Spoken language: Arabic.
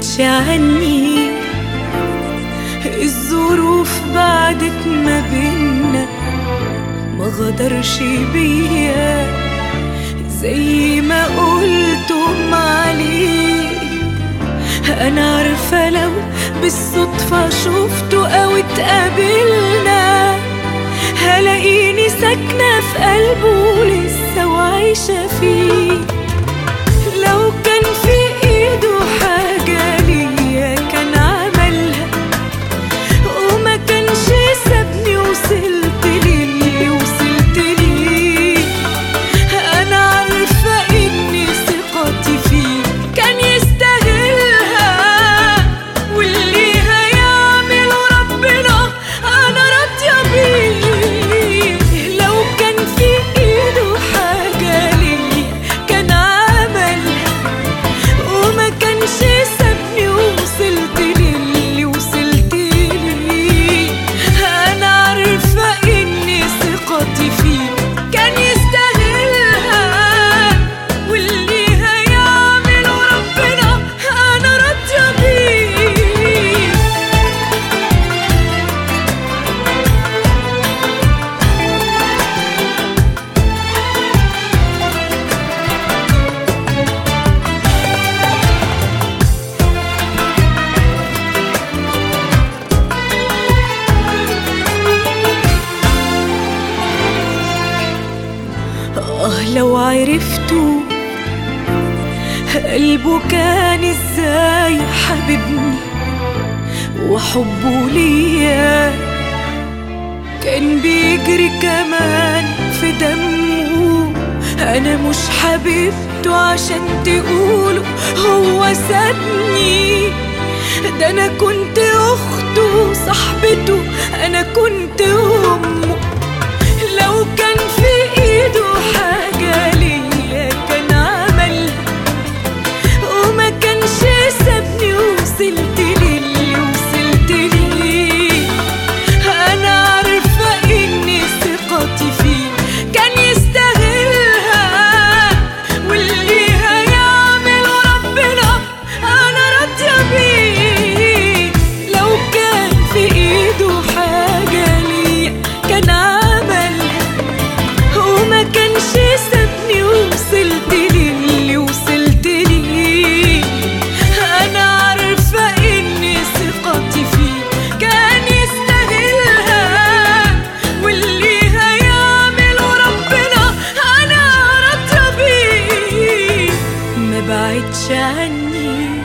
بعدتش عني، الظروف بعدت ما بينا، ما غدرش بيا زي ما قلتم عليه. انا عارفة لو بالصدفة شفته او اتقابلنا هلاقيني ساكنة في قلبه لسه وعايشة فيه. لو كان في ايده حاجة ليا كان عملها، وما كانش سابني وصلت للي وصلت ليه. انا عارفة اني ثقتي فيه كان يستاهلها، واللي هيعمله ربنا انا راضية بيه. لو كان في ايده حاجة ليا كان عملها، وما كانش سابني ووصلت للي وصلت ليه. انا عارفة اني ثقتي فيه كان يستاهلها، واللي هيعمله ربنا انا راضية بيه. لو عرفتوا قلبه كان ازاي حبيبني، وحبه ليا كان بيجري كمان في دمه. انا مش حبيبته عشان تقولوا هو سابني، ده انا كنت اخته صاحبته، انا كنت امه. لو كان في ايده حاجة ليا كان عملها، وما كانش سابني وصلت للي وصلت ليه. انا عارفة اني ثقتي فيه كان يستاهلها، واللي هيعمله ربنا انا راضية بيه. لو كان في ايده حاجة ليا كان عملها، وما كانش سابني ووصلت للي وصلت ليه. انا عارفة اني ثقتي فيه كان يستاهلها، واللي هيعمله ربنا انا راضية بيه. ما بعدش عني